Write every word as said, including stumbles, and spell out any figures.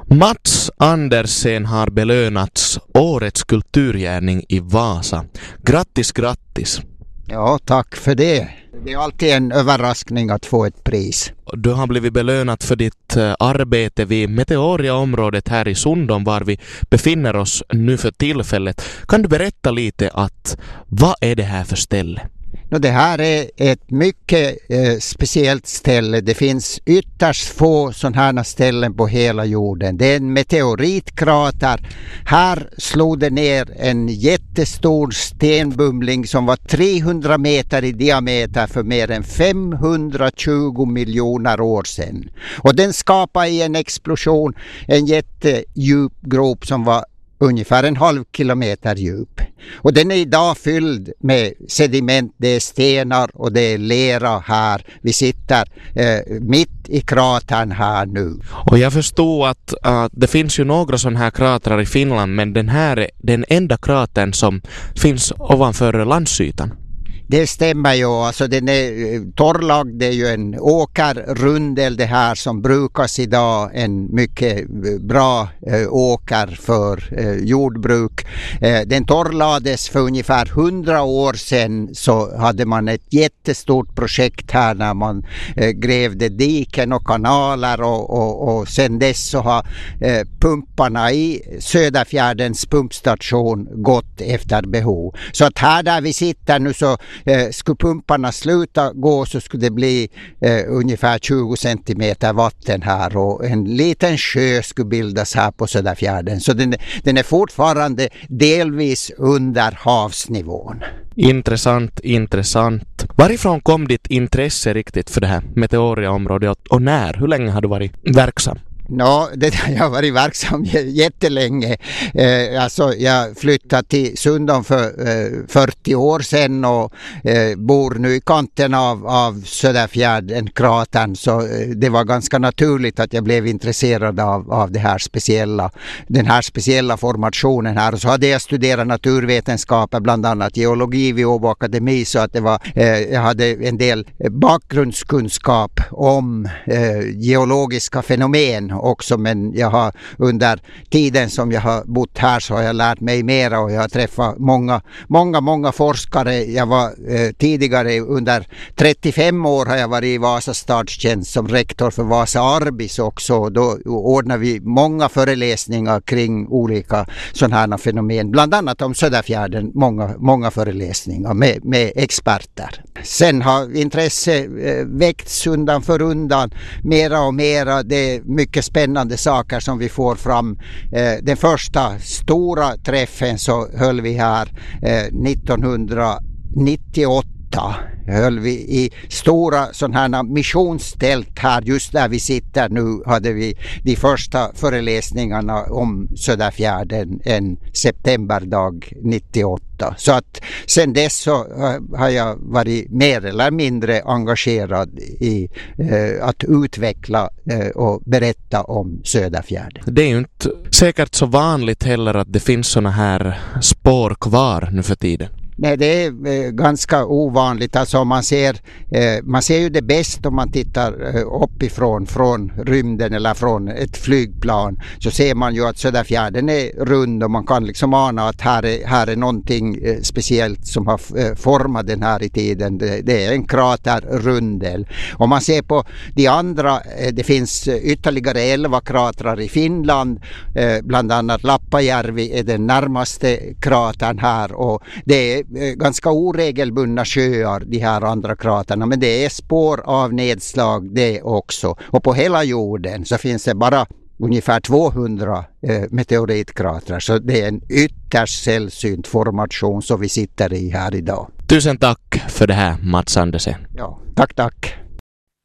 Mats Andersen har belönats Årets kulturgärning i Vasa. Grattis, grattis! Ja, tack för det. Det är alltid en överraskning att få ett pris. Du har blivit belönat för ditt arbete vid Meteoria-området här i Sundom, var vi befinner oss nu för tillfället. Kan du berätta lite att vad är det här för ställe? No, det här är ett mycket eh, speciellt ställe. Det finns ytterst få sådana här ställen på hela jorden. Det är en meteoritkrater. Här slog det ner en jättestor stenbumling som var trehundra meter i diameter för mer än femhundratjugo miljoner år sedan. Och den skapade i en explosion en jättedjup grop som var ungefär en halv kilometer djup. Och den är idag fylld med sediment, det är stenar och det är lera här. Vi sitter eh, mitt i kratern här nu. Och jag förstod att uh, det finns ju några sådana här kratrar i Finland, men den här är den enda kratern som finns ovanför landsytan. Det stämmer ju, alltså den är torrlagd, det är ju en åkerrundel det här som brukas idag, en mycket bra eh, åker för eh, jordbruk. Eh, den torrlades för ungefär hundra år sedan, så hade man ett jättestort projekt här när man eh, grävde diken och kanaler och, och, och sen dess så har eh, pumparna i Söderfjärdens pumpstation gått efter behov. Så att här där vi sitter nu så Eh, skulle pumparna sluta gå så skulle det bli eh, ungefär tjugo centimeter vatten här och en liten sjö skulle bildas här på Söderfjärden. Så den, den är fortfarande delvis under havsnivån. Intressant, intressant. Varifrån kom ditt intresse riktigt för det här Meteoria-området och när? Hur länge har du varit verksam? Ja, det jag har varit verksam jättelänge. Eh, alltså jag flyttade till Sundom för eh, fyrtio år sedan och eh, bor nu i kanten av, av Söderfjärden, kratern, så eh, det var ganska naturligt att jag blev intresserad av, av det här speciella, den här speciella formationen här. Och så hade jag studerat naturvetenskaper, bland annat geologi vid Åbo Akademi, så att det var, eh, jag hade en del bakgrundskunskap om eh, geologiska fenomen också, men jag har under tiden som jag har bott här så har jag lärt mig mera och jag har träffat många, många, många forskare. Jag var eh, tidigare under trettiofem år har jag varit i Vasa stadstjänst som rektor för Vasa Arbis också. Då ordnar vi många föreläsningar kring olika sådana här fenomen, bland annat om Söderfjärden, många, många föreläsningar med, med experter. Sen har intresse eh, väckts undan för undan, mera och mera. Det är mycket spännande saker som vi får fram. Eh, den första stora träffen så höll vi här eh, nittonhundranittioåtta. Höll vi i stora sådana här missionstält här, just där vi sitter nu hade vi de första föreläsningarna om Söderfjärden en septemberdag nittioåtta. Så att sen dess så har jag varit mer eller mindre engagerad i eh, att utveckla eh, och berätta om Söderfjärden. Det är ju inte säkert så vanligt heller att det finns såna här spår kvar nu för tiden. Nej, det är eh, ganska ovanligt. Alltså man ser, eh, man ser ju det bäst om man tittar eh, uppifrån, från rymden eller från ett flygplan. Så ser man ju att Söderfjärden är rund och man kan liksom ana att här är, här är någonting eh, speciellt som har eh, format den här i tiden. Det, det är en kraterrundel. Om man ser på de andra, eh, det finns ytterligare elva kratrar i Finland. Eh, bland annat Lappajärvi är den närmaste kratern här och det är ganska oregelbundna sjöar, de här andra kraterna, men det är spår av nedslag det också. Och på hela jorden så finns det bara ungefär tvåhundra eh, meteoritkratrar, så det är en ytterst sällsynt formation som vi sitter i här idag. Tusen tack för det här, Mats Andersen. Ja, tack tack.